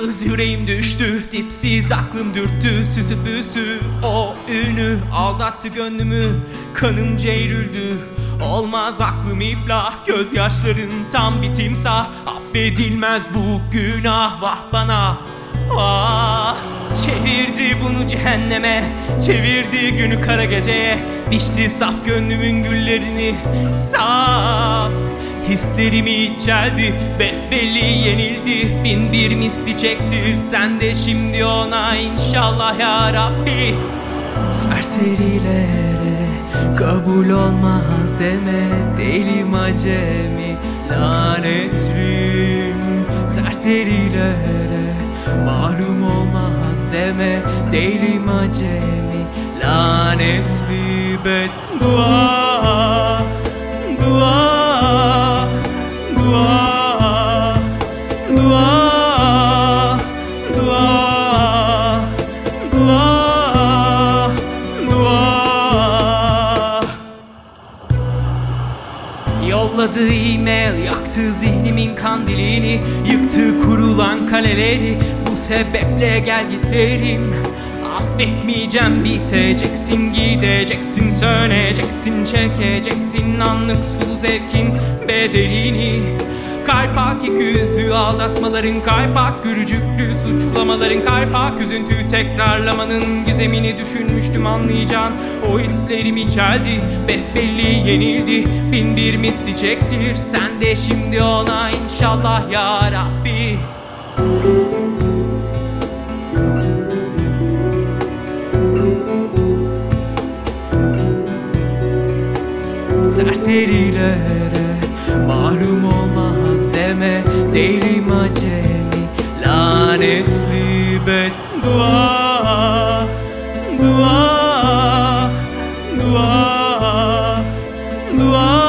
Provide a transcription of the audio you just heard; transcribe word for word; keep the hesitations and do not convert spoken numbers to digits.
Cansız yüreğim düştü, dipsiz aklım dürttü. Süsüpüsü o ünü aldattı gönlümü. Kanım ceyrüldü, olmaz aklım iflah. Gözyaşların tam bir timsah, affedilmez bu günah. Vah bana, ah. Çevirdi bunu cehenneme, çevirdi günü kara geceye. Biçti saf gönlümün güllerini, saf hislerimi çeldi, besbelli yenildi. Bin bir misli çektir sen de şimdi ona, inşallah ya Rabbi. Serserilere kabul olmaz deme, değilim acemi lanetliyim. Serserilere malum olmaz deme, değilim acemi lanetli. Beddua, dua, dua, dua, dua, dua, dua. Yolladığı e-mail yaktı zihnimin kandilini, yıktı kurulan kaleleri. Bu sebeple gel git derim, affetmeyeceğim, biteceksin, gideceksin, söneceksin, çekeceksin anlık sulu zevkin bedelini. Kaypak iki yüzlü aldatmaların, kaypak gülücüklü suçlamaların, kaypak üzüntü tekrarlamanın gizemini düşünmüştüm, anlayacağın. O hislerimi çeldi, besbelli yenildi, bin bir misli çektir sen de şimdi ona, inşallah ya Rabbi. Serserilere malum olmaz deme, değilim acemi lanetli. Beddua, dua, dua, dua.